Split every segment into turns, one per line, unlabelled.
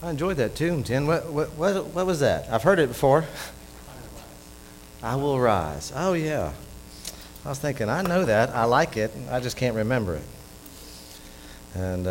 I enjoyed that tune, Tim. What was that? I've heard it before. I will rise. Oh, yeah. I was thinking, I know that. I like it. I just can't remember it. And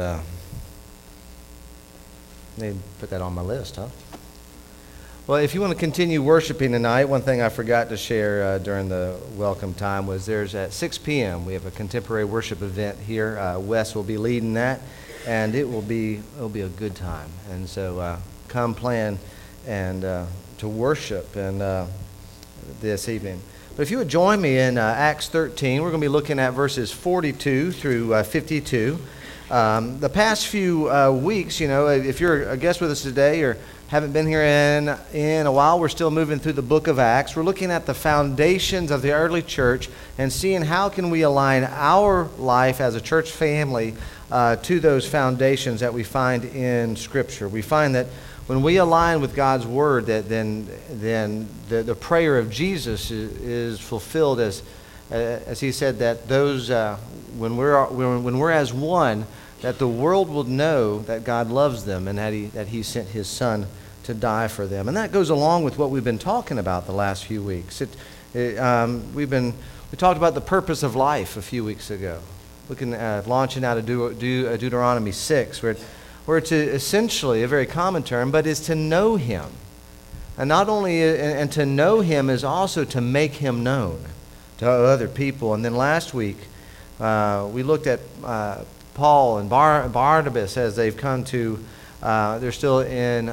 need to put that on my list, huh? Well, if you want to continue worshiping tonight, one thing I forgot to share during the welcome time was there's at 6 p.m. we have a contemporary worship event here. Wes will be leading that, and it'll be a good time. And so come plan and to worship and this evening. But if you would join me in Acts 13, we're going to be looking at verses 42 through 52. The past few weeks, you know, if you're a guest with us today or haven't been here in a while, we're still moving through the book of Acts. We're looking at the foundations of the early church and seeing how can we align our life as a church family to those foundations that we find in Scripture. We find that when we align with God's Word, that then the prayer of Jesus is fulfilled as He said that those when we're as one, that the world will know that God loves them and that He sent His Son to die for them. And that goes along with what we've been talking about the last few weeks. We talked about the purpose of life a few weeks ago, looking at launching out of Deuteronomy 6, where to essentially, a very common term, but is to know Him. And not only, and to know Him is also to make Him known to other people. And then last week, we looked at Paul and Barnabas as they've come to, they're still in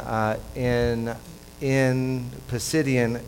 Pisidian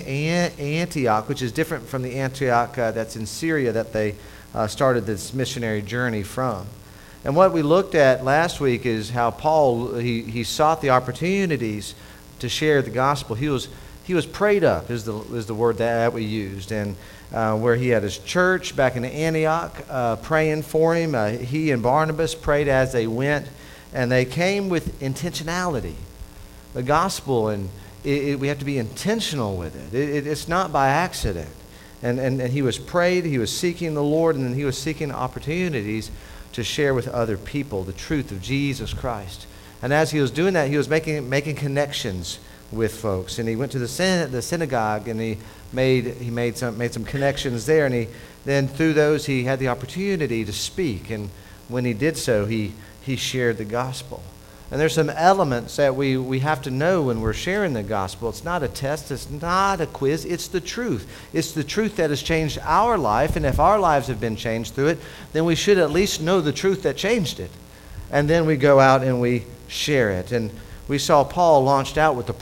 Antioch, which is different from the Antioch that's in Syria that they started this missionary journey from. And what we looked at last week is how Paul, he sought the opportunities to share the gospel. He was prayed up is the word that we used, and where he had his church back in Antioch praying for him. He and Barnabas prayed as they went, and they came with intentionality. The gospel, and we have to be intentional with it. It's not by accident. And he was prayed, he was seeking the Lord, and then he was seeking opportunities to share with other people the truth of Jesus Christ. And as he was doing that, he was making connections with folks. And he went to the synagogue, and he made some connections there. And then through those he had the opportunity to speak. And when he did so, he shared the gospel. And there's some elements that we have to know when we're sharing the gospel. It's not a test. It's not a quiz. It's the truth. It's the truth that has changed our life. And if our lives have been changed through it, then we should at least know the truth that changed it. And then we go out and we share it. And we saw Paul launched out with the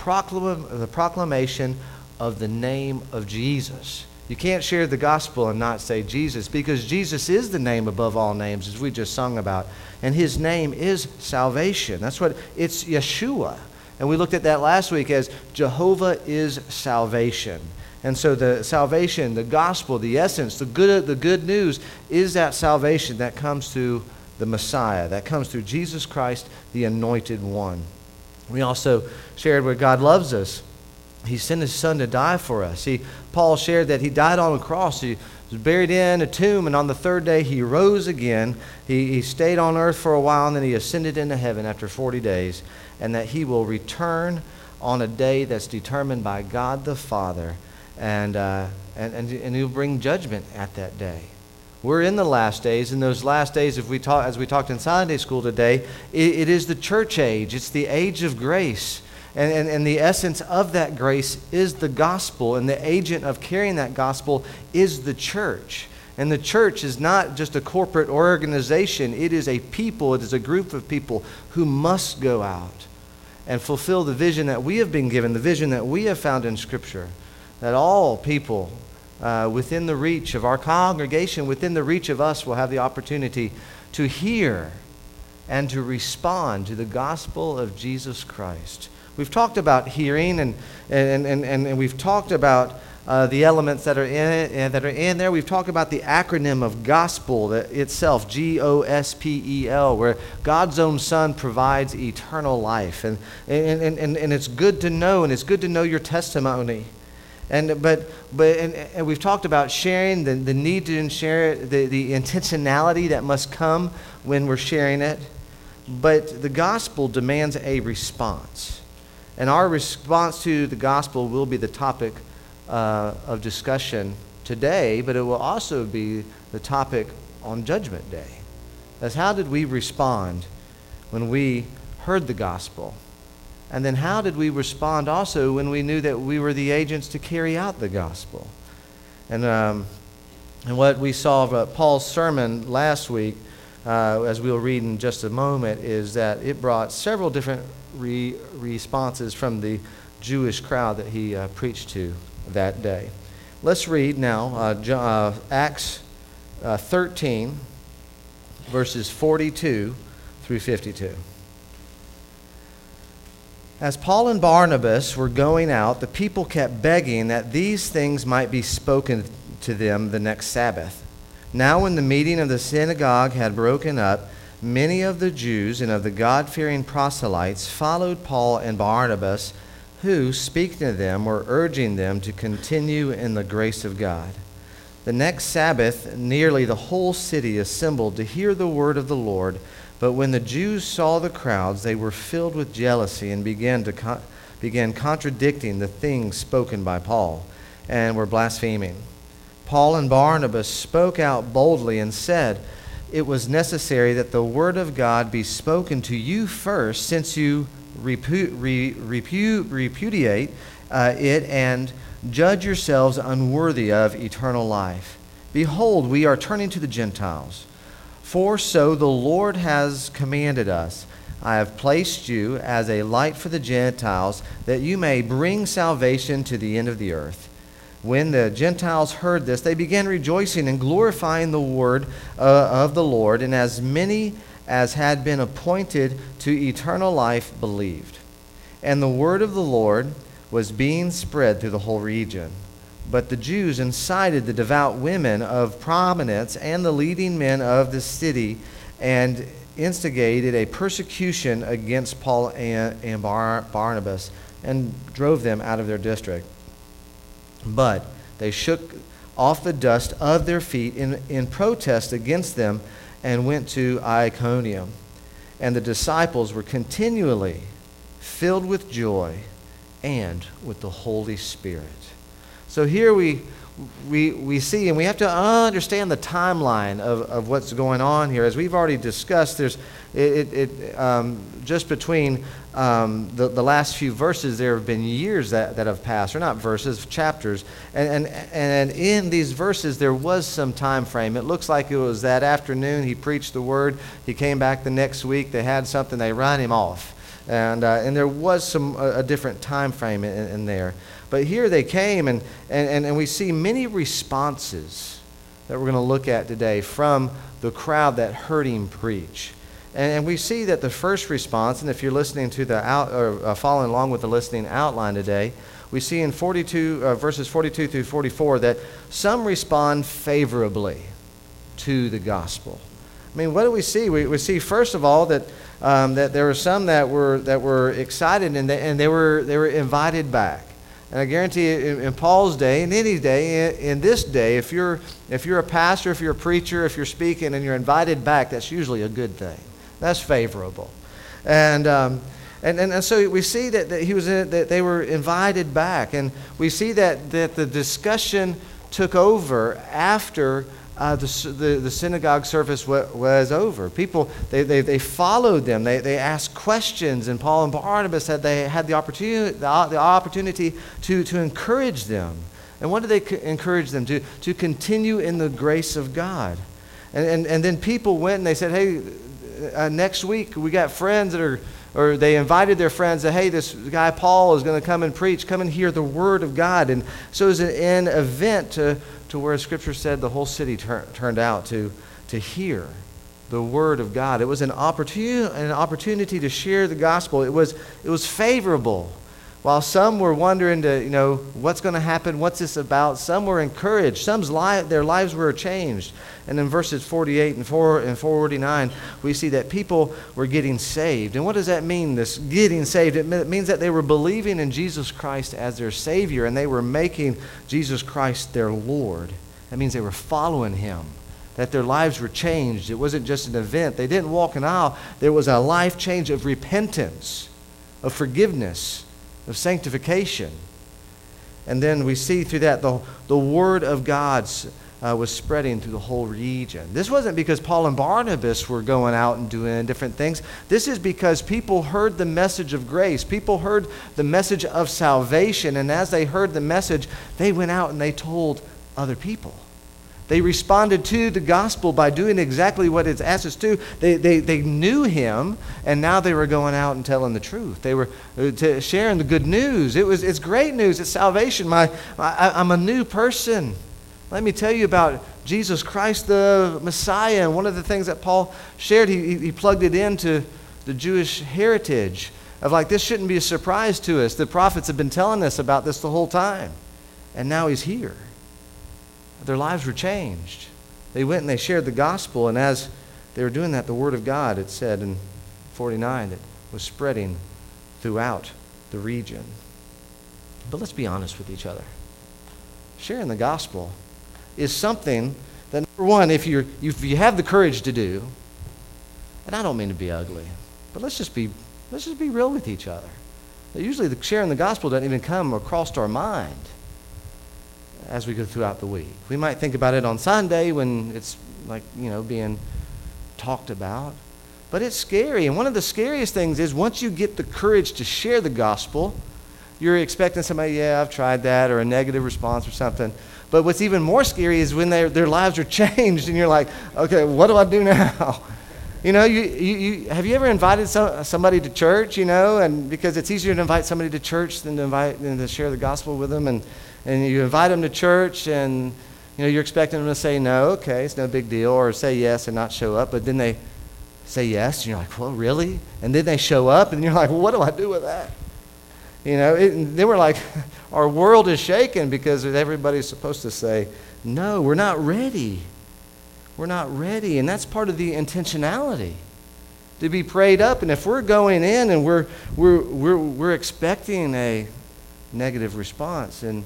proclamation of the name of Jesus. You can't share the gospel and not say Jesus, because Jesus is the name above all names, as we just sung about. And His name is salvation. It's Yeshua. And we looked at that last week as Jehovah is salvation. And so the salvation, the gospel, the essence, the good news is that salvation that comes through the Messiah, that comes through Jesus Christ, the Anointed One. We also shared where God loves us. He sent His Son to die for us. Paul shared that He died on a cross. He was buried in a tomb, and on the third day He rose again. He stayed on earth for a while, and then He ascended into heaven after 40 days, and that He will return on a day that's determined by God the Father, and He'll bring judgment at that day. We're in the last days. In those last days, as we talked in Sunday school today, it is the church age. It's the age of grace. And the essence of that grace is the gospel, and the agent of carrying that gospel is the church. And the church is not just a corporate organization. It is a people, it is a group of people who must go out and fulfill the vision that we have been given, the vision that we have found in Scripture, that all people within the reach of our congregation, within the reach of us, will have the opportunity to hear and to respond to the gospel of Jesus Christ. We've talked about hearing, and we've talked about the elements that are in there. We've talked about the acronym of gospel itself, GOSPEL, where God's own Son provides eternal life, and it's good to know, and it's good to know your testimony. But we've talked about sharing, the need to share it, the intentionality that must come when we're sharing it. But the gospel demands a response. And our response to the gospel will be the topic of discussion today, but it will also be the topic on Judgment Day. That's how did we respond when we heard the gospel? And then how did we respond also when we knew that we were the agents to carry out the gospel? And what we saw of Paul's sermon last week, as we'll read in just a moment, is that it brought several different responses from the Jewish crowd that he preached to that day. Let's read now Acts 13, verses 42 through 52. As Paul and Barnabas were going out, the people kept begging that these things might be spoken to them the next Sabbath. Now when the meeting of the synagogue had broken up, many of the Jews and of the God-fearing proselytes followed Paul and Barnabas, who, speaking to them, were urging them to continue in the grace of God. The next Sabbath, nearly the whole city assembled to hear the word of the Lord. But when the Jews saw the crowds, they were filled with jealousy and began contradicting the things spoken by Paul, and were blaspheming. Paul and Barnabas spoke out boldly and said, "It was necessary that the word of God be spoken to you first, since you repudiate it and judge yourselves unworthy of eternal life. Behold, we are turning to the Gentiles. For so the Lord has commanded us. I have placed you as a light for the Gentiles, that you may bring salvation to the end of the earth." When the Gentiles heard this, they began rejoicing and glorifying the word of the Lord, and as many as had been appointed to eternal life believed. And the word of the Lord was being spread through the whole region. But the Jews incited the devout women of prominence and the leading men of the city, and instigated a persecution against Paul and Barnabas, and drove them out of their district. But they shook off the dust of their feet in protest against them, and went to Iconium. And the disciples were continually filled with joy and with the Holy Spirit. So here we see, and we have to understand the timeline of what's going on here. As we've already discussed, there's just between the last few verses, there have been years that have passed, or not verses, chapters, and in these verses there was some time frame. It looks like it was that afternoon he preached the word. He came back the next week. They had something. They ran him off, and there was a different time frame in there. But here they came, and we see many responses that we're going to look at today from the crowd that heard him preach. And we see that the first response, and if you're listening to following along with the listening outline today, we see in verses 42 through 44 that some respond favorably to the gospel. I mean, what do we see? We see first of all that there were some that were excited, and they were invited back. And I guarantee you, in Paul's day, in any day, in this day, if you're a pastor, if you're a preacher, if you're speaking and you're invited back, that's usually a good thing. That's favorable. And so we see that they were invited back, and we see that the discussion took over after the synagogue service was over. People, they followed them. They asked questions, and Paul and Barnabas had the opportunity to encourage them. And what did they encourage them to? To continue in the grace of God. And then people went and they said, hey, next week we got friends or they invited their friends that, hey, this guy Paul is going to come and preach. Come and hear the word of God. And so it was an event to where Scripture said the whole city turned out to hear the word of God. It was an opportunity to share the gospel. It was favorable. While some were wondering what's going to happen, what's this about, some were encouraged. Their lives were changed. And in verses 48 and 49, we see that people were getting saved. And what does that mean, this getting saved? It means that they were believing in Jesus Christ as their Savior, and they were making Jesus Christ their Lord. That means they were following Him. that their lives were changed. It wasn't just an event. They didn't walk an aisle. There was a life change of repentance, of forgiveness, of sanctification. And then we see through that the Word of God was spreading through the whole region. This wasn't because Paul and Barnabas were going out and doing different things. This is because people heard the message of grace. People heard the message of salvation. And as they heard the message, they went out and they told other people. They responded to the gospel by doing exactly what it's asked us to. They knew him, and now they were going out and telling the truth. They were sharing the good news. It's great news. It's salvation. I'm a new person. Let me tell you about Jesus Christ, the Messiah. And one of the things that Paul shared, he plugged it into the Jewish heritage of like, this shouldn't be a surprise to us. The prophets have been telling us about this the whole time. And now he's here. Their lives were changed. They went and they shared the gospel, and as they were doing that, the word of God, it said in 49, that was spreading throughout the region. But let's be honest with each other. Sharing the gospel is something that, number one, if you have the courage to do, and I don't mean to be ugly, but let's just be real with each other. Usually the sharing the gospel doesn't even come across our mind as we go throughout the week. We might think about it on Sunday when it's like, being talked about. But it's scary. And one of the scariest things is once you get the courage to share the gospel, you're expecting somebody, yeah, I've tried that, or a negative response or something. But what's even more scary is when their lives are changed and you're like, okay, what do I do now? Have you ever invited somebody to church, and because it's easier to invite somebody to church than to share the gospel with them, and you invite them to church, and you're expecting them to say no, okay, it's no big deal, or say yes and not show up, but then they say yes, and you're like, well, really? And then they show up, and you're like, well, what do I do with that? Then we're like, our world is shaken because everybody's supposed to say, no, we're not ready. We're not ready, and that's part of the intentionality, to be prayed up. And if we're going in and we're expecting a negative response, and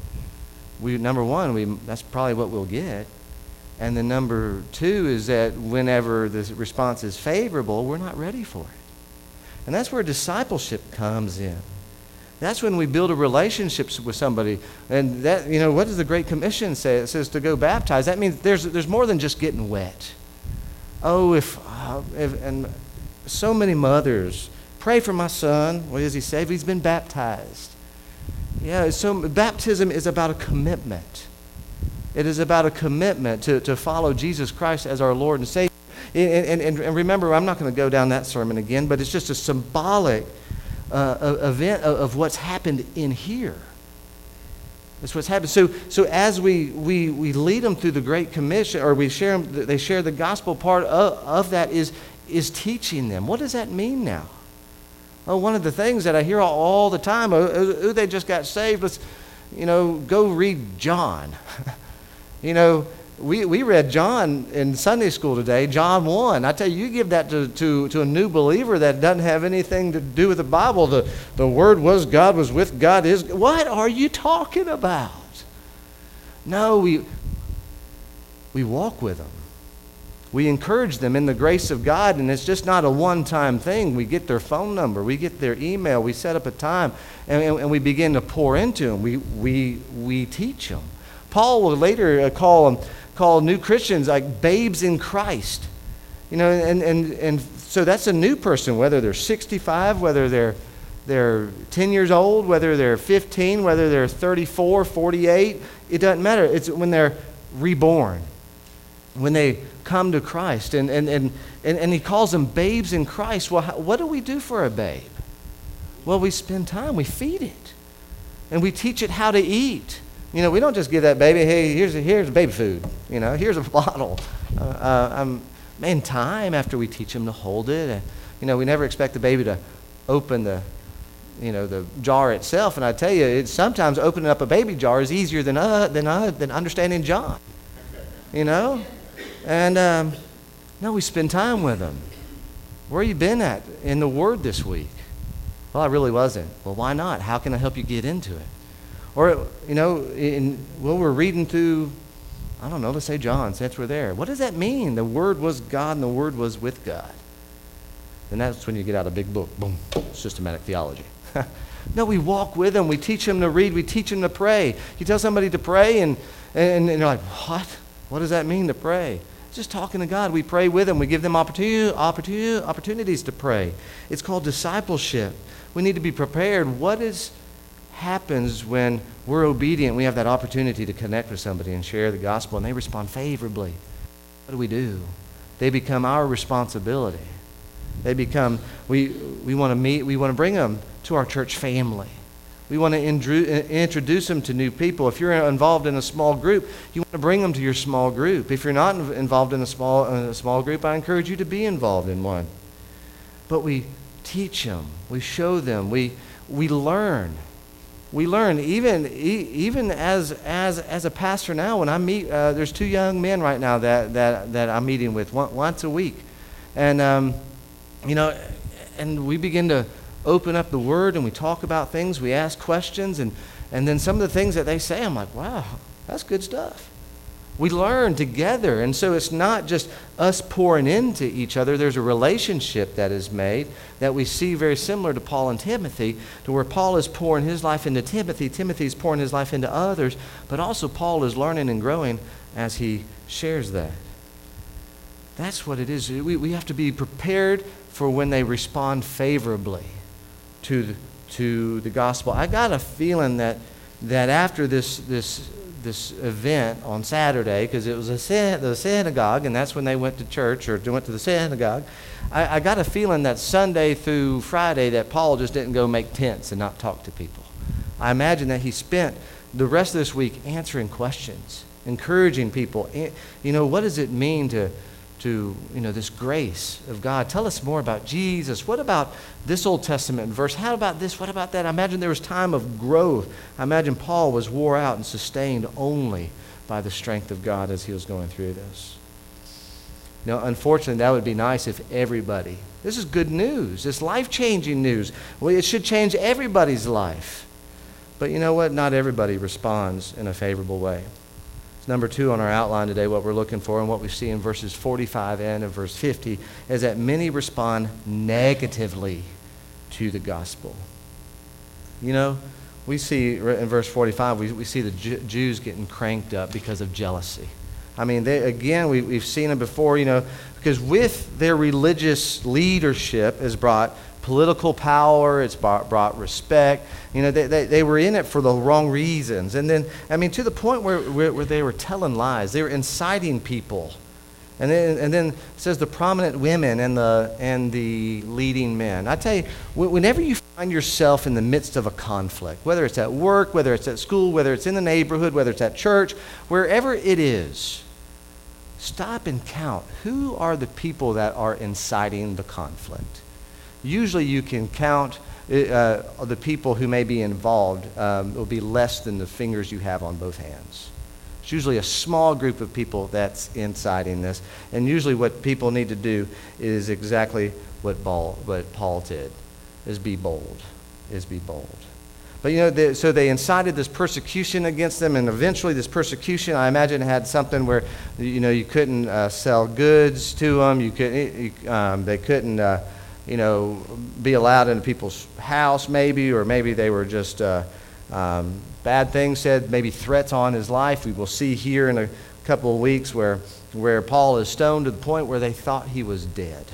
that's probably what we'll get. And then number two is that whenever the response is favorable, we're not ready for it. And that's where discipleship comes in. That's when we build a relationship with somebody. And that, what does the Great Commission say? It says to go baptize. That means there's more than just getting wet. Oh, and so many mothers pray for my son. What does he say? He's been baptized. Yeah, so baptism is about a commitment. It is about a commitment to follow Jesus Christ as our Lord and Savior. And remember, I'm not going to go down that sermon again, but it's just a symbolic event of what's happened in here. That's what's happened. So as we lead them through the Great Commission, or they share the gospel, part of that is teaching them. What does that mean now? Oh, one of the things that I hear all the time, they just got saved. Let's, go read John. We read John in Sunday school today, John 1. I tell you, you give that to a new believer that doesn't have anything to do with the Bible. The Word was God, was with God, is. What are you talking about? No, we walk with them. We encourage them in the grace of God, and it's just not a one-time thing. We get their phone number, we get their email, we set up a time, and we begin to pour into them. We teach them. Paul will later call new Christians like babes in Christ. And so that's a new person, whether they're 65, whether they're 10 years old, whether they're 15, whether they're 34, 48, it doesn't matter. It's when they're reborn, when they come to Christ. And he calls them babes in Christ. Well, what do we do for a babe? Well, we spend time, we feed it, and we teach it how to eat. We don't just give that baby, hey, here's baby food. Here's a bottle. Time after we teach them to hold it. We never expect the baby to open the jar itself. And I tell you, sometimes opening up a baby jar is easier than understanding John. And no, we spend time with them. Where you been at in the Word this week? Well, I really wasn't. Well, why not? How can I help you get into it? Or, we're reading through I don't know, let's say John, since we're there. What does that mean? The Word was God and the Word was with God. And that's when you get out a big book, boom, systematic theology. No, we walk with them. We teach them to read. We teach them to pray. You tell somebody to pray, and you're like, what? What does that mean to pray? Just talking to God. We pray with them. We give them opportunities to pray. It's called discipleship. We need to be prepared. What happens when we're obedient? We have that opportunity to connect with somebody and share the gospel, and they respond favorably. What do? They become our responsibility. They become, we want to meet, we want to bring them to our church family. We want to introduce them to new people. If you're involved in a small group, you want to bring them to your small group. If you're not involved in a small group, I encourage you to be involved in one. But we teach them, we show them, we learn. We learn, even as a pastor now, when I meet, there's 2 young men right now that I'm meeting with once a week. And, and we begin to open up the Word and we talk about things, we ask questions, and then some of the things that they say, I'm like, wow, that's good stuff. We learn together, and so it's not just us pouring into each other. There's a relationship that is made that we see very similar to Paul and Timothy, to where Paul is pouring his life into Timothy, Timothy's pouring his life into others, but also Paul is learning and growing as he shares that. That's what it is. We have to be prepared for when they respond favorably to the gospel. I got a feeling that after this event on Saturday, because it was the synagogue, and that's when they went to church or went to the synagogue, I got a feeling that Sunday through Friday that Paul just didn't go make tents and not talk to people. I imagine that he spent the rest of this week answering questions, encouraging people. What does it mean to this grace of God? Tell us more about Jesus. What about this Old Testament verse? How about this? What about that? I imagine there was time of growth. I imagine Paul was wore out and sustained only by the strength of God as he was going through this. Unfortunately, that would be nice if everybody, this is good news. It's life-changing news. Well, it should change everybody's life. But you know what? Not everybody responds in a favorable way. Number 2 on our outline today, what we're looking for and what we see in verses 45 and in verse 50 is that many respond negatively to the gospel. We see in verse 45, we see the Jews getting cranked up because of jealousy. I mean, we've seen it before, because with their religious leadership is brought political power, it's brought respect. They were in it for the wrong reasons. And then, to the point where they were telling lies. They were inciting people. And then it says the prominent women and the leading men. I tell you, whenever you find yourself in the midst of a conflict, whether it's at work, whether it's at school, whether it's in the neighborhood, whether it's at church, wherever it is, stop and count. Who are the people that are inciting the conflict? Usually you can count the people who may be involved. It will be less than the fingers you have on both hands. It's usually a small group of people that's inciting this. And usually what people need to do is exactly what Paul did, is be bold. But so they incited this persecution against them, and eventually this persecution, I imagine, had something where you couldn't sell goods to them. They couldn't be allowed into people's house, or maybe they were just bad things said, maybe threats on his life. We will see here in a couple of weeks where Paul is stoned to the point where they thought he was dead,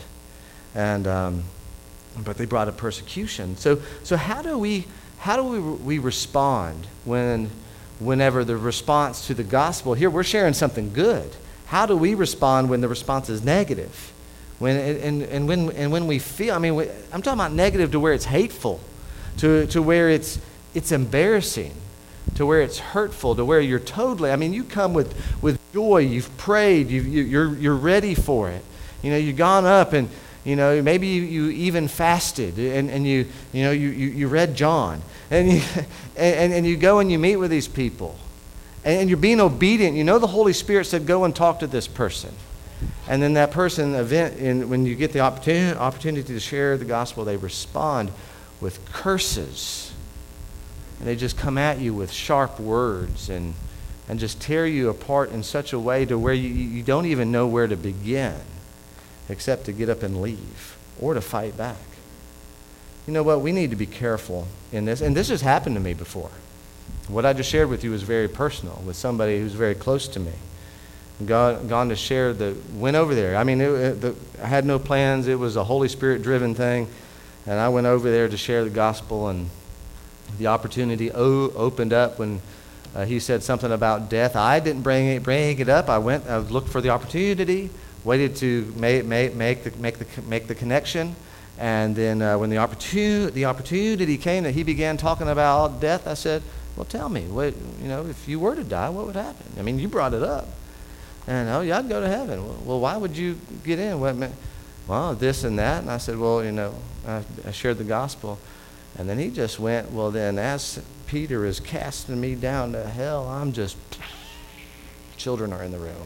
but they brought a persecution. So how do we respond whenever the response to the gospel? Here we're sharing something good. How do we respond when the response is negative? When we feel, I'm talking about negative to where it's hateful, to where it's embarrassing, to where it's hurtful, to where you're totally, you come with joy, you've prayed, you're ready for it. You've gone up and, maybe you even fasted and you read John and you go and you meet with these people and you're being obedient. The Holy Spirit said, go and talk to this person. And then that person, when you get the opportunity to share the gospel, they respond with curses. And they just come at you with sharp words. And and just tear you apart in such a way to where you don't even know where to begin except to get up and leave or to fight back. You know what? We need to be careful in this. And this has happened to me before. What I just shared with you was very personal with somebody who's very close to me. Gone to share went over there. I mean, I had no plans. It was a Holy Spirit-driven thing. And I went over there to share the gospel, and the opportunity opened up when he said something about death. I didn't bring it up. I looked for the opportunity, waited to make the connection. And then when the opportunity came that he began talking about death, I said, well, tell me, if you were to die, what would happen? I mean, you brought it up. And, yeah, I'd go to heaven. Well, why would you get in? Well, this and that. And I said, well, I shared the gospel. And then he just went, well, then as Peter is casting me down to hell, children are in the room.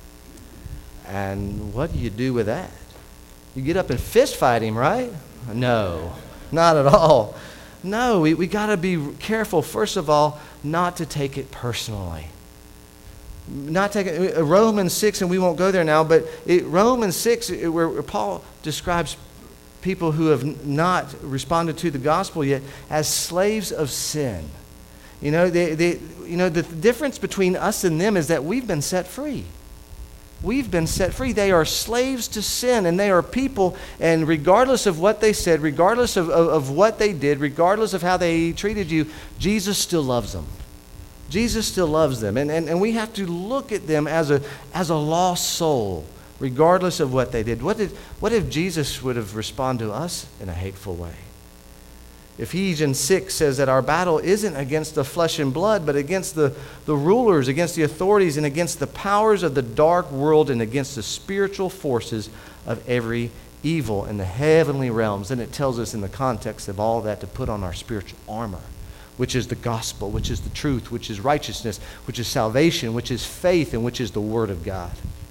And what do you do with that? You get up and fist fight him, right? No, not at all. No, we got to be careful, first of all, not to take it personally. Not take it, Romans 6, and we won't go there now, but Romans 6, where Paul describes people who have not responded to the gospel yet as slaves of sin. The difference between us and them is that we've been set free. We've been set free. They are slaves to sin, and they are people, and regardless of what they said, regardless of what they did, regardless of how they treated you, Jesus still loves them. Jesus still loves them, and we have to look at them as a lost soul, regardless of what they did. What if Jesus would have responded to us in a hateful way? Ephesians 6 says that our battle isn't against the flesh and blood, but against the rulers, against the authorities, and against the powers of the dark world, and against the spiritual forces of every evil in the heavenly realms. And it tells us in the context of all that to put on our spiritual armor, which is the gospel, which is the truth, which is righteousness, which is salvation, which is faith, and which is the word of God.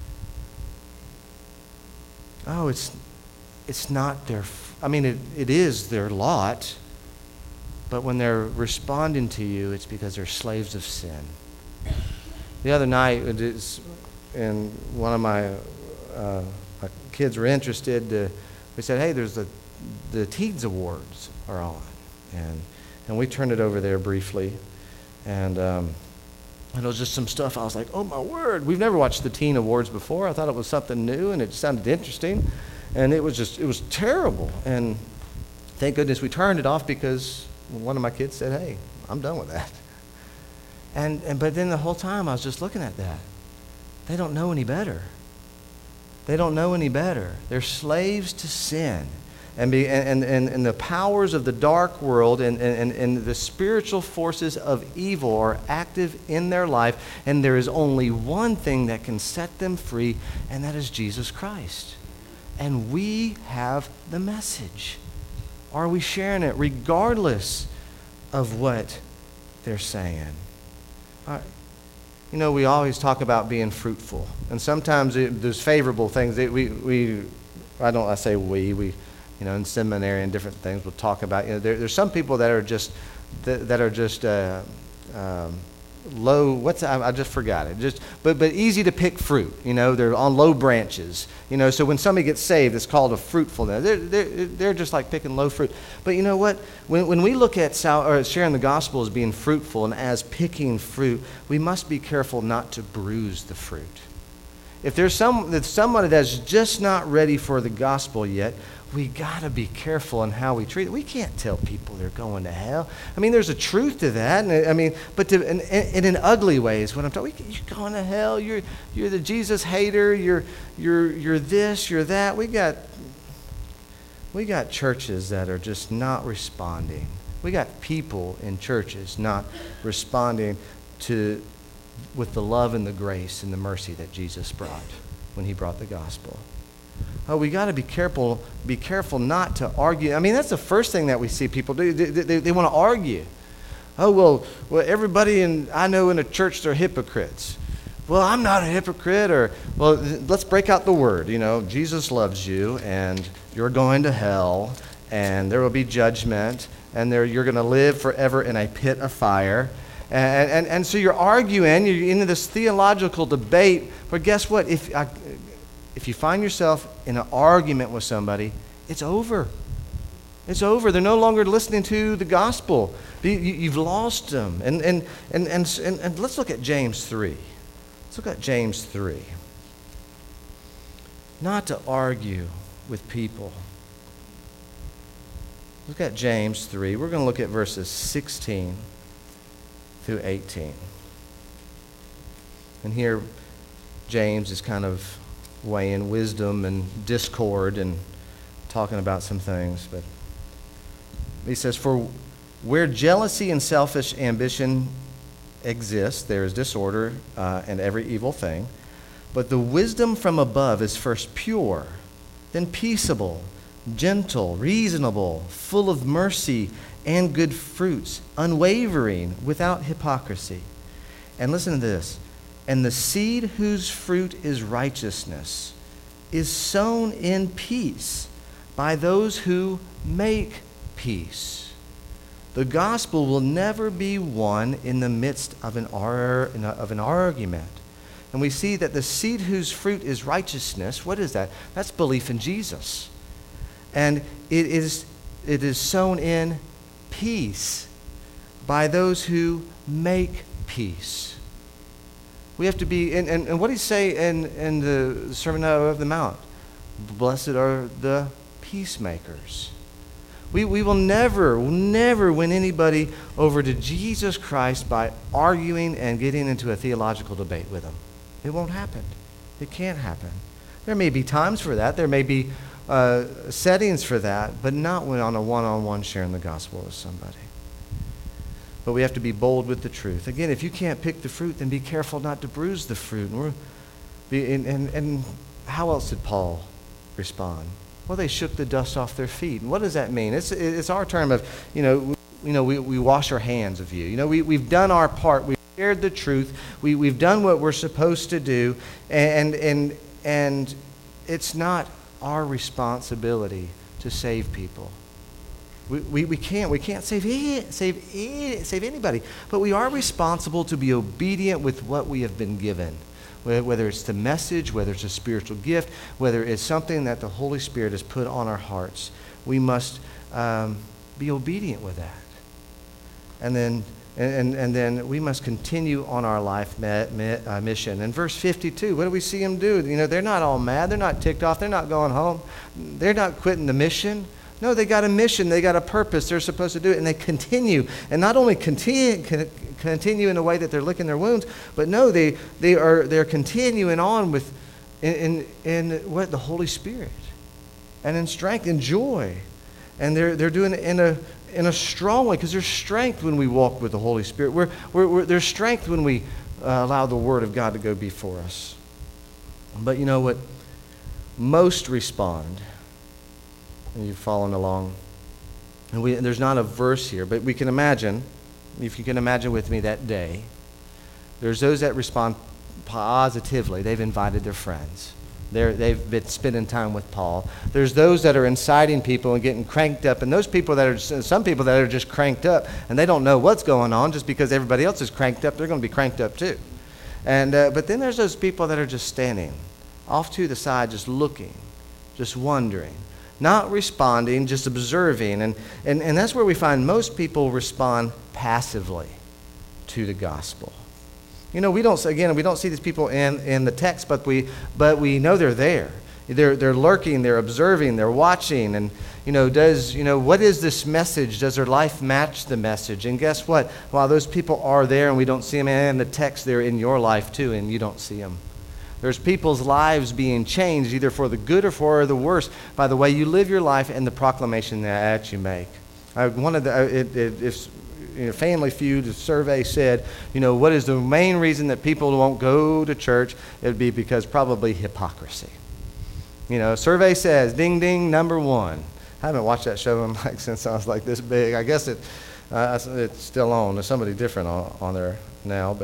Oh, it's not their, it is their lot, but when they're responding to you, it's because they're slaves of sin. The other night, and one of my kids were interested, we said, hey, there's the Teens Awards are on, and we turned it over there briefly, and it was just some stuff. I was like, oh, my word. We've never watched the Teen Awards before. I thought it was something new, and it sounded interesting. And it was terrible. And thank goodness we turned it off because one of my kids said, hey, I'm done with that. But then the whole time I was just looking at that. They don't know any better. They don't know any better. They're slaves to sin. And the powers of the dark world and the spiritual forces of evil are active in their life, and there is only one thing that can set them free, and that is Jesus Christ. And we have the message. Are we sharing it regardless of what they're saying? We always talk about being fruitful, and sometimes there's favorable things that we in seminary and different things, we'll talk about. There's some people that are just low. I just forgot it. But easy to pick fruit. They're on low branches. So when somebody gets saved, it's called a fruitfulness. They're just like picking low fruit. But you know what? When we look at sharing the gospel as being fruitful and as picking fruit, we must be careful not to bruise the fruit. If there's somebody that's just not ready for the gospel yet, we got to be careful in how we treat it. We can't tell people they're going to hell. There's a truth to that. But in ugly ways, when I'm talking, you're going to hell. You're the Jesus hater. You're this. You're that. We got churches that are just not responding. We got people in churches not responding with the love and the grace and the mercy that Jesus brought when he brought the gospel. Oh, we got to be careful not to argue. That's the first thing that we see people do. They want to argue. Oh, well, everybody I know in a church, they're hypocrites. Well, I'm not a hypocrite. Or, well, let's break out the word. Jesus loves you, and you're going to hell, and there will be judgment, and you're going to live forever in a pit of fire. And so you're arguing, you're into this theological debate, but guess what? If you find yourself in an argument with somebody, it's over. It's over. They're no longer listening to the gospel. You've lost them. And let's look at James 3. Let's look at James 3. Not to argue with people. Look at James 3. We're going to look at verses 16 through 18. And here, James is kind of weighing wisdom and discord and talking about some things. But he says, "For where jealousy and selfish ambition exist, there is disorder and every evil thing. But the wisdom from above is first pure, then peaceable, gentle, reasonable, full of mercy and good fruits, unwavering, without hypocrisy." And listen to this. "And the seed whose fruit is righteousness is sown in peace by those who make peace." The gospel will never be won in the midst of an argument. And we see that the seed whose fruit is righteousness, what is that? That's belief in Jesus. And it is sown in peace by those who make peace. We have to be, and what did he say in the Sermon of the Mount? Blessed are the peacemakers. We will never win anybody over to Jesus Christ by arguing and getting into a theological debate with them. It won't happen. It can't happen. There may be times for that. There may be settings for that, but not when on a one-on-one sharing the gospel with somebody. But we have to be bold with the truth. Again, if you can't pick the fruit, then be careful not to bruise the fruit. And how else did Paul respond? Well, they shook the dust off their feet. And what does that mean? It's our term of, we wash our hands of you. We've done our part. We've shared the truth. We've done what we're supposed to do. And it's not our responsibility to save people. We can't save anybody. But we are responsible to be obedient with what we have been given. Whether it's the message, whether it's a spiritual gift, whether it's something that the Holy Spirit has put on our hearts, we must be obedient with that. And then we must continue on our life mission. In verse 52, what do we see them do? They're not all mad. They're not ticked off. They're not going home. They're not quitting the mission. No, they got a mission. They got a purpose. They're supposed to do it, and they continue. And not only continue in a way that they're licking their wounds, but no, they're continuing on with in what the Holy Spirit, and in strength and joy, and they're doing it in a strong way, because there's strength when we walk with the Holy Spirit. There's strength when we allow the Word of God to go before us. But you know what? Most respond. And you've followed along. And there's not a verse here, but we can imagine, if you can imagine with me that day, there's those that respond positively. They've invited their friends. They've been spending time with Paul. There's those that are inciting people and getting cranked up, and some people that are just cranked up, and they don't know what's going on. Just because everybody else is cranked up, they're going to be cranked up too. But then there's those people that are just standing off to the side, just looking, just wondering, not responding, just observing. And that's where we find most people respond passively to the gospel. We don't see these people in the text, but we know they're there. They're lurking, they're observing, they're watching. And what is this message? Does their life match the message? And guess what? While those people are there and we don't see them in the text, they're in your life too, and you don't see them. There's people's lives being changed, either for the good or for the worse, by the way you live your life and the proclamation that you make. Family Feud survey said, what is the main reason that people won't go to church? It would be because probably hypocrisy. Survey says, ding, ding, number one. I haven't watched that show since I was this big. I guess it's still on. There's somebody different on there now,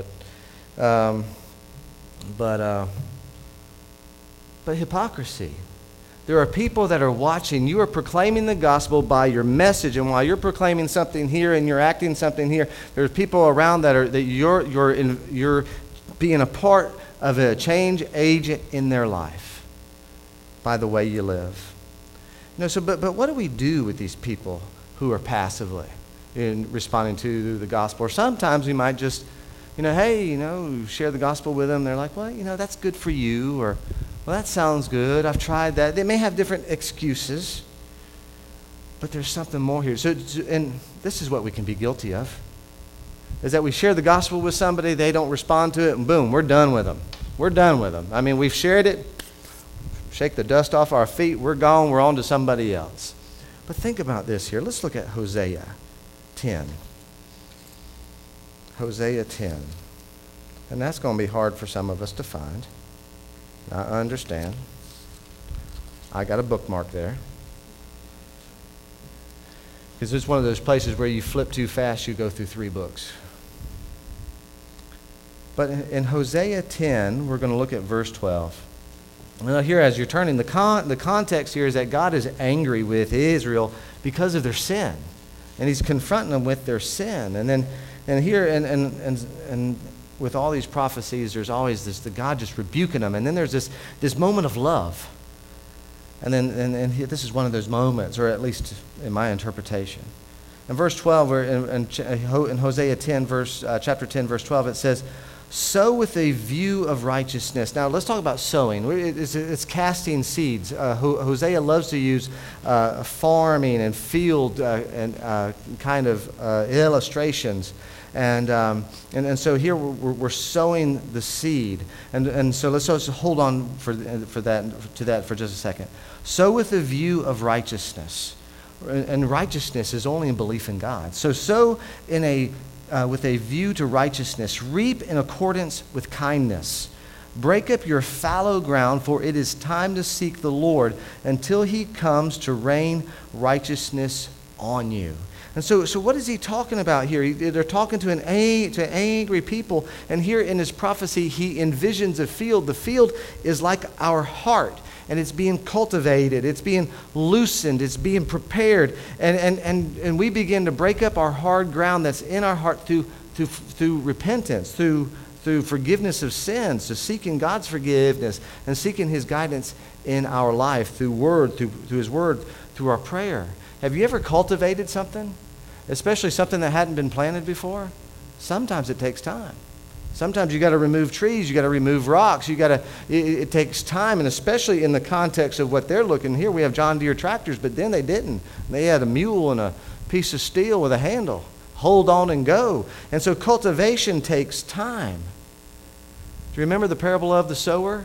but hypocrisy. There are people that are watching. You are proclaiming the gospel by your message, and while you're proclaiming something here and you're acting something here, there's people around that you're being a part of a change agent in their life by the way you live. But what do we do with these people who are passively in responding to the gospel? Or sometimes we might just, share the gospel with them. They're like, well, that's good for you, or, well, that sounds good. I've tried that. They may have different excuses, but there's something more here. And this is what we can be guilty of, is that we share the gospel with somebody, they don't respond to it, and boom, we're done with them. We're done with them. I mean, we've shared it, shake the dust off our feet, we're gone, we're on to somebody else. But think about this here. Let's look at Hosea 10. Hosea 10. And that's going to be hard for some of us to find. I understand. I got a bookmark there. Because it's one of those places where you flip too fast, you go through 3 books. But in Hosea 10, we're going to look at verse 12. Now here, as you're turning, the context here is that God is angry with Israel because of their sin. And he's confronting them with their sin. And here, with all these prophecies, there's always the God just rebuking them. And then there's this moment of love. And this is one of those moments, or at least in my interpretation. In verse 12, in Hosea 10, chapter 10, verse 12, it says, "Sow with a view of righteousness." Now, let's talk about sowing. It's casting seeds. Hosea loves to use farming and field kind of illustrations. And so here we're sowing the seed. And so let's just hold on to that for just a second. Sow with a view of righteousness. And righteousness is only in belief in God. So sow with a view to righteousness. Reap in accordance with kindness. Break up your fallow ground, for it is time to seek the Lord until he comes to rain righteousness on you. And so what is he talking about here? They're talking to angry people. And here in his prophecy, he envisions a field. The field is like our heart. And it's being cultivated. It's being loosened. It's being prepared. And we begin to break up our hard ground that's in our heart through repentance, through forgiveness of sins, to seeking God's forgiveness and seeking his guidance in our life through his word, through our prayer. Have you ever cultivated something, especially something that hadn't been planted before? Sometimes it takes time. Sometimes you got to remove trees, you got to remove rocks, it takes time, and especially in the context of what they're looking. Here we have John Deere tractors, but then they didn't. They had a mule and a piece of steel with a handle. Hold on and go. And so cultivation takes time. Do you remember the parable of the sower?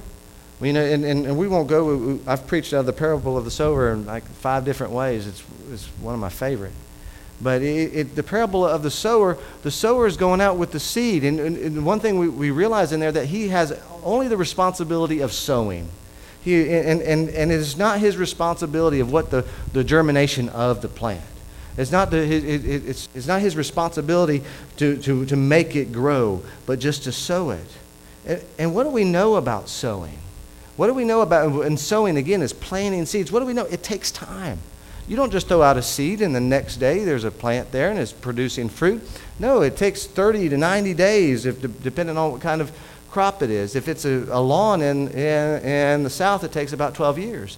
And we won't go. I've preached out of the parable of the sower in like 5 different ways. It's one of my favorite. But the parable of the sower is going out with the seed. And one thing we realize in there that he has only the responsibility of sowing. And it is not his responsibility of what the germination of the plant. It's not his responsibility to make it grow, but just to sow it. And what do we know about sowing? What do we know about, and sowing again is planting seeds. What do we know? It takes time. You don't just throw out a seed and the next day there's a plant there and it's producing fruit. No, it takes 30 to 90 days, depending on what kind of crop it is. If it's a lawn in the South, it takes about 12 years.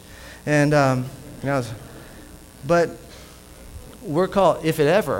But we're called, if it ever,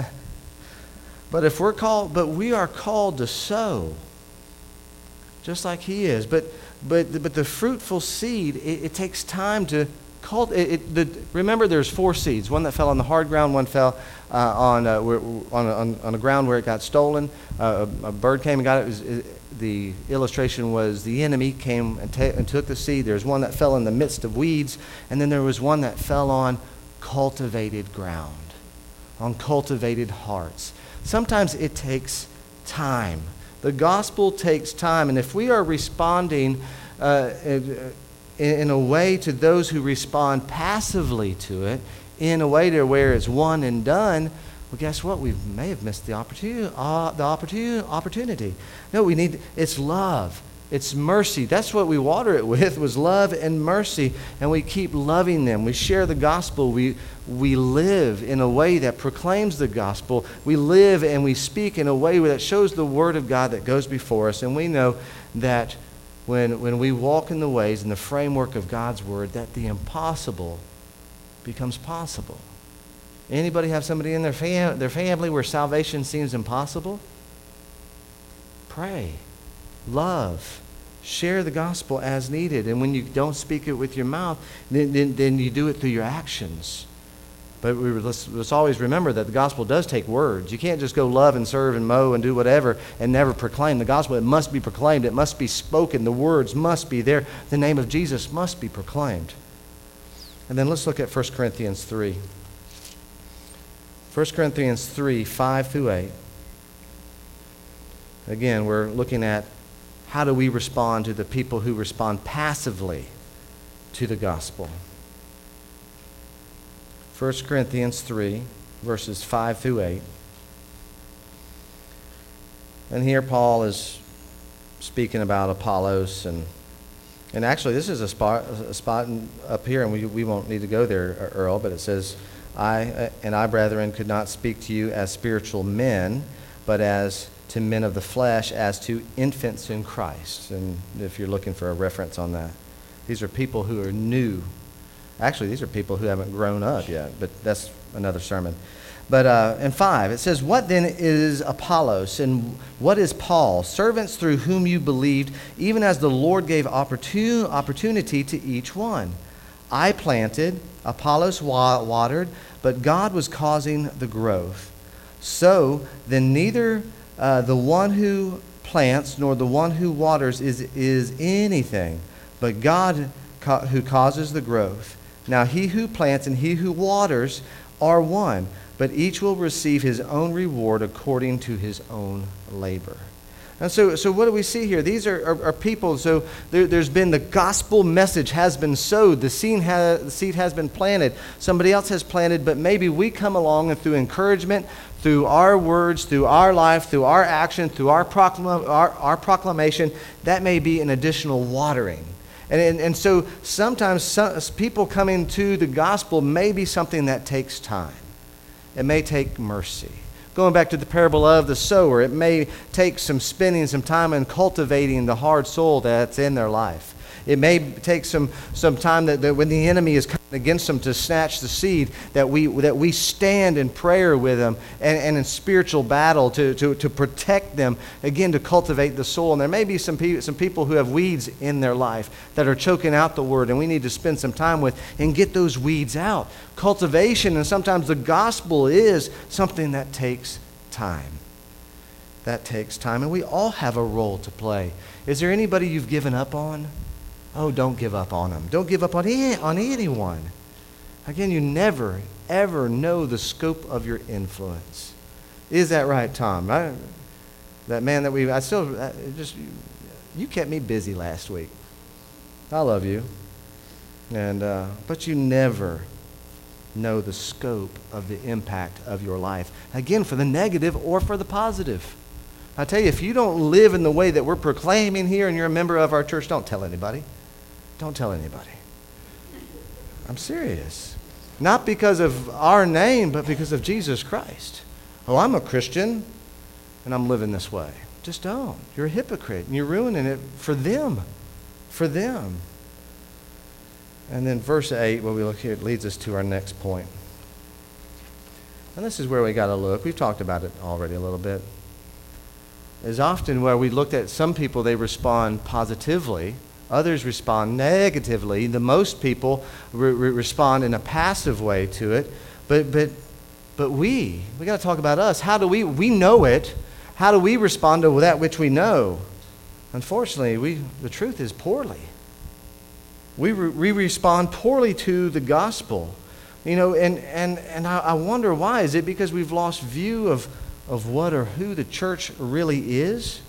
but we are called to sow, just like he is. But the fruitful seed, it takes time to cultivate. Remember, there's 4 seeds. One that fell on the hard ground. One fell on a ground where it got stolen. A bird came and got it. The illustration was the enemy came and took the seed. There's one that fell in the midst of weeds, and then there was one that fell on cultivated ground, on cultivated hearts. Sometimes it takes time. The gospel takes time, and if we are responding in a way to those who respond passively to it, in a way to where it's one and done, well, guess what? We may have missed the opportunity. No, it's love, It's mercy. That's what we water it with, was love and mercy. And we keep loving them. We share the gospel. We live in a way that proclaims the gospel. We live and we speak in a way that shows the word of God that goes before us. And we know that when we walk in the ways, in the framework of God's word, that the impossible becomes possible. Anybody have somebody in their family where salvation seems impossible? Pray. Love. Share the gospel as needed. And when you don't speak it with your mouth, then you do it through your actions. But let's always remember that the gospel does take words. You can't just go love and serve and mow and do whatever and never proclaim the gospel. It must be proclaimed. It must be spoken. The words must be there. The name of Jesus must be proclaimed. And then let's look at 1 Corinthians 3. 1 Corinthians 3, 5 through 8. Again, we're looking at how do we respond to the people who respond passively to the gospel. 1 Corinthians 3, verses 5 through 8. And here Paul is speaking about Apollos. And actually, this is a spot up here, and we won't need to go there, Earl, but it says, I, brethren, could not speak to you as spiritual men, but as to men of the flesh, as to infants in Christ. And if you're looking for a reference on that, these are people who are new. Actually, these are people who haven't grown up yet, but that's another sermon. But in 5, it says, what then is Apollos, and what is Paul? Servants through whom you believed, even as the Lord gave opportunity to each one. I planted, Apollos watered, but God was causing the growth. So then neither the one who plants nor the one who waters is anything, but God who causes the growth. Now he who plants and he who waters are one, but each will receive his own reward according to his own labor. And so what do we see here? These are people. So there's been the gospel message has been sowed. The seed has been planted. Somebody else has planted, but maybe we come along and through encouragement, through our words, through our life, through our action, through our proclamation, that may be an additional watering. And so sometimes people coming to the gospel may be something that takes time. It may take mercy. Going back to the parable of the sower, it may take some spending some time in cultivating the hard soil that's in their life. It may take some time that when the enemy is coming against them to snatch the seed, that we stand in prayer with them and in spiritual battle to protect them, again, to cultivate the soil. And there may be some people who have weeds in their life that are choking out the word, and we need to spend some time with and get those weeds out. Cultivation, and sometimes the gospel is something that takes time. That takes time, and we all have a role to play. Is there anybody you've given up on? Oh, don't give up on them. Don't give up on anyone. Again, you never, ever know the scope of your influence. Is that right, Tom? That man that you kept me busy last week. I love you. But you never know the scope of the impact of your life. Again, for the negative or for the positive. I tell you, if you don't live in the way that we're proclaiming here and you're a member of our church, don't tell anybody. Don't tell anybody. I'm serious. Not because of our name, but because of Jesus Christ. Oh, I'm a Christian, and I'm living this way. Just don't. You're a hypocrite, and you're ruining it for them. For them. And then verse 8, what we look here, it leads us to our next point. And this is where we got to look. We've talked about it already a little bit. Is often where we looked at some people, they respond positively. Others respond negatively. The most people respond in a passive way to it. But we got to talk about us. How do we know it? How do we respond to that which we know? Unfortunately, the truth is poorly. We respond poorly to the gospel. And I wonder why. Is it because we've lost view of what or who the church really is?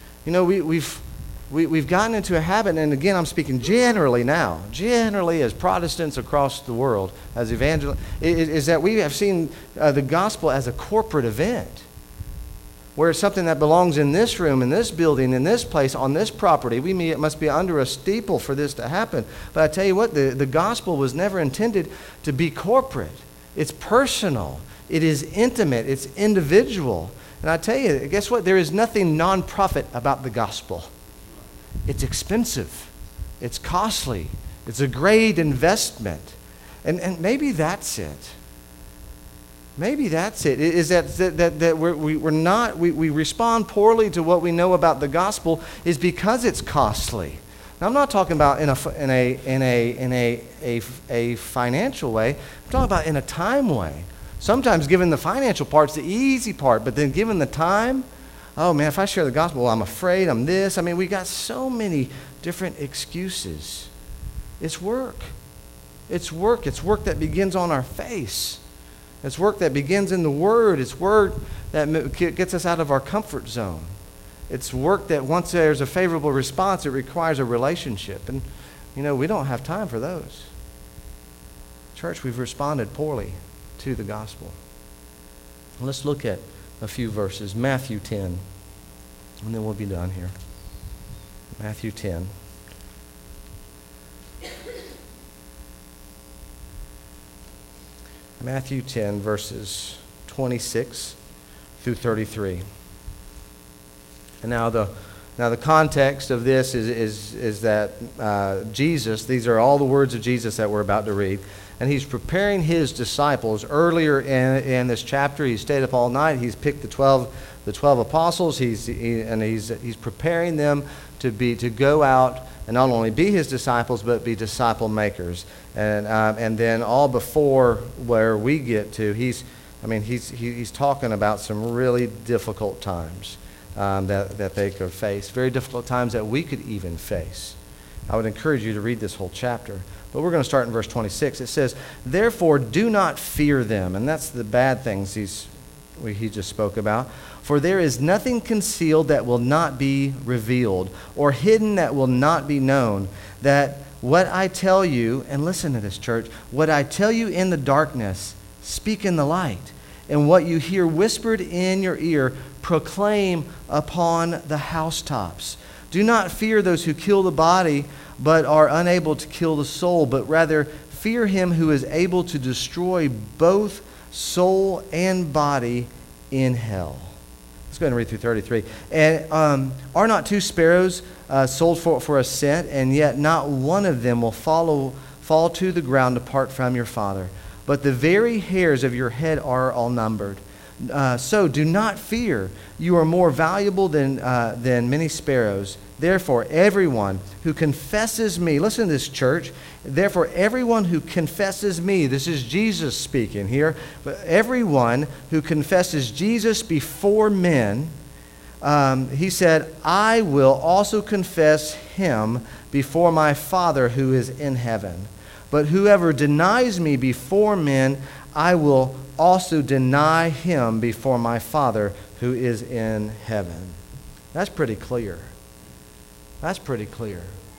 We've gotten into a habit, and again, I'm speaking generally now, generally as Protestants across the world, as evangelists, is that we have seen the gospel as a corporate event. where it's something that belongs in this room, in this building, in this place, on this property. It must be under a steeple for this to happen. But I tell you what, the gospel was never intended to be corporate. It's personal. It is intimate. It's individual. And I tell you, guess what? There is nothing non-profit about the gospel. It's expensive. It's costly. It's a great investment. And maybe that's it. Maybe that's it. Is that we respond poorly to what we know about the gospel is because it's costly. Now, I'm not talking about in a financial way. I'm talking about in a time way. Sometimes giving the financial part's the easy part, but then given the time, oh man, if I share the gospel, well, I'm afraid, I'm this. I mean, we got so many different excuses. It's work. It's work. It's work that begins on our face. It's work that begins in the Word. It's work that gets us out of our comfort zone. It's work that once there's a favorable response, it requires a relationship. And, we don't have time for those. Church, we've responded poorly to the gospel. Let's look at a few verses. Matthew 10, and then we'll be done here. Matthew 10. Matthew 10, verses 26 through 33. And now the context of this is that Jesus, these are all the words of Jesus that we're about to read, and he's preparing his disciples. Earlier in this chapter, he stayed up all night. He's picked the 12 apostles. He's preparing them to go out and not only be his disciples, but be disciple makers. And then all before where we get to, he's talking about some really difficult times that they could face, very difficult times that we could even face. I would encourage you to read this whole chapter. But we're going to start in verse 26. It says, "Therefore do not fear them." And that's the bad things he just spoke about. "For there is nothing concealed that will not be revealed, or hidden that will not be known. That what I tell you," and listen to this, church, "what I tell you in the darkness, speak in the light. And what you hear whispered in your ear, proclaim upon the housetops. Do not fear those who kill the body, but are unable to kill the soul, but rather fear him who is able to destroy both soul and body in hell." Let's go ahead and read through 33. "And are not 2 sparrows sold for a cent, and yet not one of them will fall to the ground apart from your Father. But the very hairs of your head are all numbered. So do not fear. You are more valuable than many sparrows. Therefore, everyone who confesses me," listen to this, church, "therefore, everyone who confesses me," this is Jesus speaking here, "but everyone who confesses Jesus before men," he said, "I will also confess him before my Father who is in heaven. But whoever denies me before men, I will also deny him before my Father who is in heaven." That's pretty clear. That's pretty clear.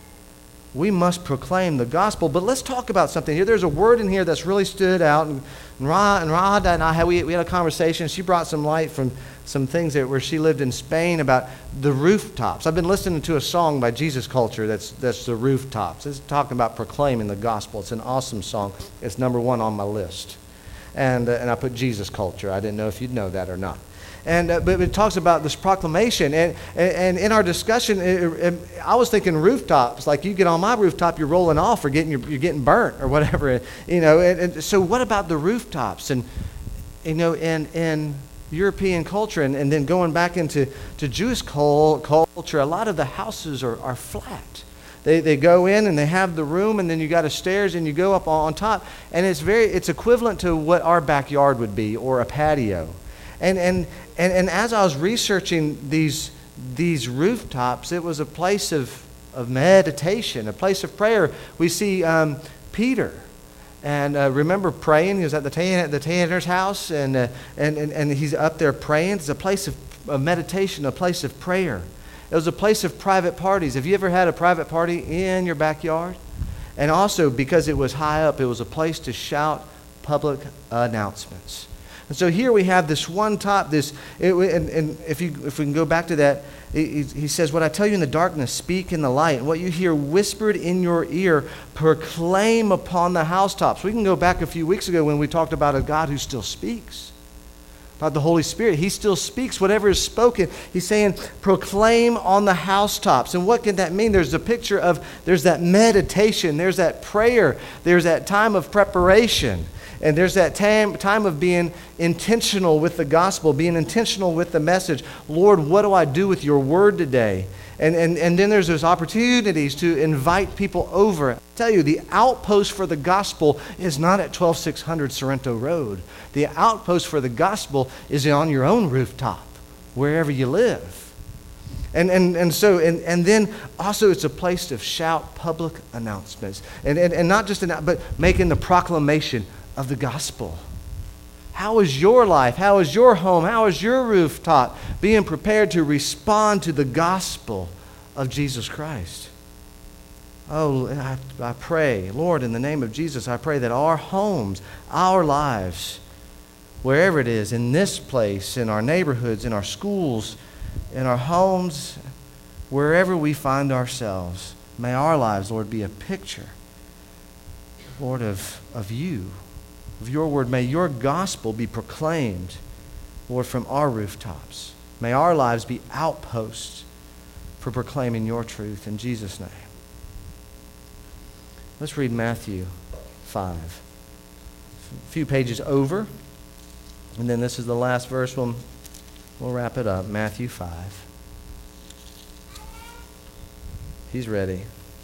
We must proclaim the gospel. But let's talk about something here. There's a word in here that's really stood out. And Rhonda and I, we had a conversation. She brought some light from some things where she lived in Spain about the rooftops. I've been listening to a song by Jesus Culture that's the rooftops. It's talking about proclaiming the gospel. It's an awesome song. It's number 1 on my list. And I put Jesus Culture. I didn't know if you'd know that or not. But it talks about this proclamation. And in our discussion, I was thinking rooftops. Like you get on my rooftop, you're rolling off or you're getting burnt or whatever. And so what about the rooftops? And, in European culture and then going back into Jewish culture, a lot of the houses are flat. They go in and they have the room, and then you got a stairs and you go up on top. And it's equivalent to what our backyard would be or a patio. And as I was researching these rooftops, it was a place of meditation, a place of prayer. We see Peter, and remember praying. He was at the tanner's house, and he's up there praying. It's a place of meditation, a place of prayer. It was a place of private parties. Have you ever had a private party in your backyard? And also, because it was high up, it was a place to shout public announcements. And so here we have this one top, and if we can go back to that, he says, what I tell you in the darkness, speak in the light. And what you hear whispered in your ear, proclaim upon the housetops. We can go back a few weeks ago when we talked about a God who still speaks. About the Holy Spirit. He still speaks whatever is spoken. He's saying, proclaim on the housetops. And what can that mean? There's a picture of, there's that meditation, there's that prayer, there's that time of preparation. And there's that time of being intentional with the gospel, being intentional with the message. Lord, what do I do with your word today? And then there's those opportunities to invite people over. I tell you, the outpost for the gospel is not at 12600 Sorrento Road. The outpost for the gospel is on your own rooftop, wherever you live. And then also it's a place to shout public announcements. And not just but making the proclamation of the gospel. How is your life? How is your home? How is your rooftop being prepared to respond to the gospel of Jesus Christ? Oh, I pray, Lord, in the name of Jesus, I pray that our homes, our lives, wherever it is, in this place, in our neighborhoods, in our schools, in our homes, wherever we find ourselves, may our lives, Lord, be a picture, Lord, of you, of your word. May your gospel be proclaimed, Lord, from our rooftops. May our lives be outposts for proclaiming your truth in Jesus' name. Let's read Matthew 5. A few pages over, and then this is the last verse. We'll wrap it up. Matthew 5. He's ready.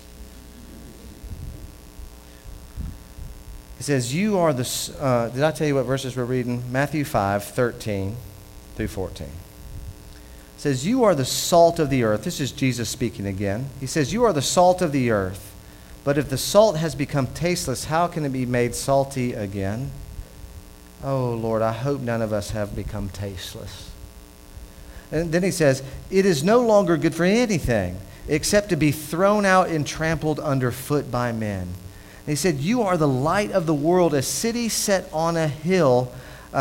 It says, you are the... did I tell you what verses we're reading? Matthew 5, 13 through 14. It says, you are the salt of the earth. This is Jesus speaking again. He says, you are the salt of the earth. But if the salt has become tasteless, how can it be made salty again? Oh, Lord, I hope none of us have become tasteless. And then he says, it is no longer good for anything except to be thrown out and trampled underfoot by men. And he said, you are the light of the world, a city set on a hill.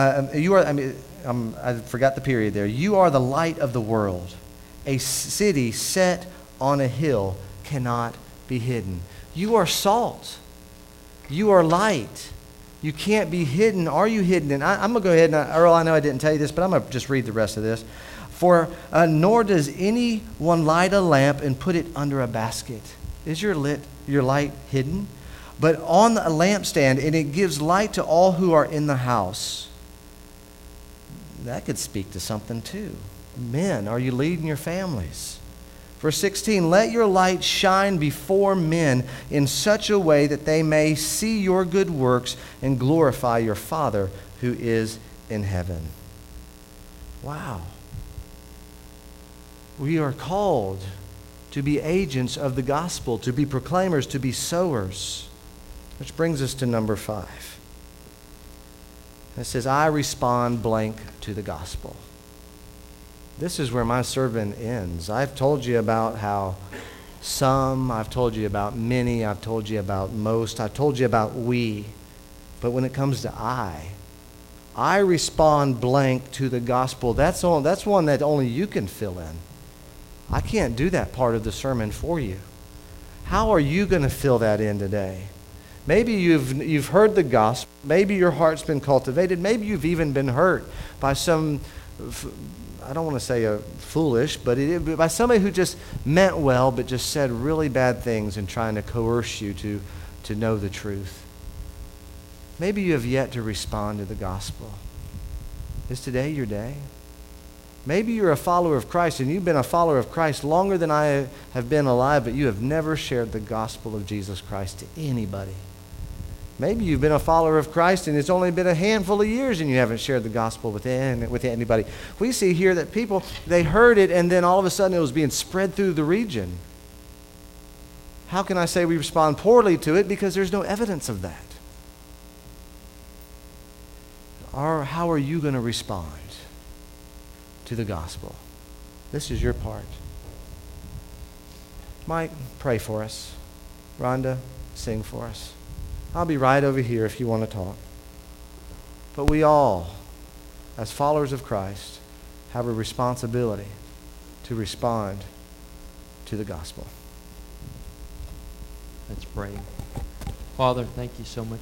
I forgot the period there. You are the light of the world. A city set on a hill cannot be hidden. You are salt. You are light. You can't be hidden. Are you hidden? And I'm going to go ahead and, Earl, I know I didn't tell you this, but I'm going to just read the rest of this. For nor does anyone light a lamp and put it under a basket. Is your light hidden? But on a lampstand, and it gives light to all who are in the house. That could speak to something too. Men, are you leading your families? Verse 16, let your light shine before men in such a way that they may see your good works and glorify your Father who is in heaven. Wow. We are called to be agents of the gospel, to be proclaimers, to be sowers. Which brings us to number 5. It says, I respond blank to the gospel. This is where my sermon ends. I've told you about how some, I've told you about many, I've told you about most, I've told you about we. But when it comes to I respond blank to the gospel. That's one that only you can fill in. I can't do that part of the sermon for you. How are you going to fill that in today? Maybe you've heard the gospel. Maybe your heart's been cultivated. Maybe you've even been hurt by some, I don't want to say foolish, but by somebody who just meant well but just said really bad things and trying to coerce you to know the truth. Maybe you have yet to respond to the gospel. Is today your day? Maybe you're a follower of Christ and you've been a follower of Christ longer than I have been alive, but you have never shared the gospel of Jesus Christ to anybody. Maybe you've been a follower of Christ and it's only been a handful of years and you haven't shared the gospel with anybody. We see here that people, they heard it and then all of a sudden it was being spread through the region. How can I say we respond poorly to it? Because there's no evidence of that. How are you going to respond to the gospel? This is your part. Mike, pray for us. Rhonda, sing for us. I'll be right over here if you want to talk. But we all as followers of Christ, have a responsibility to respond to the gospel.
Let's pray. Father, thank you so much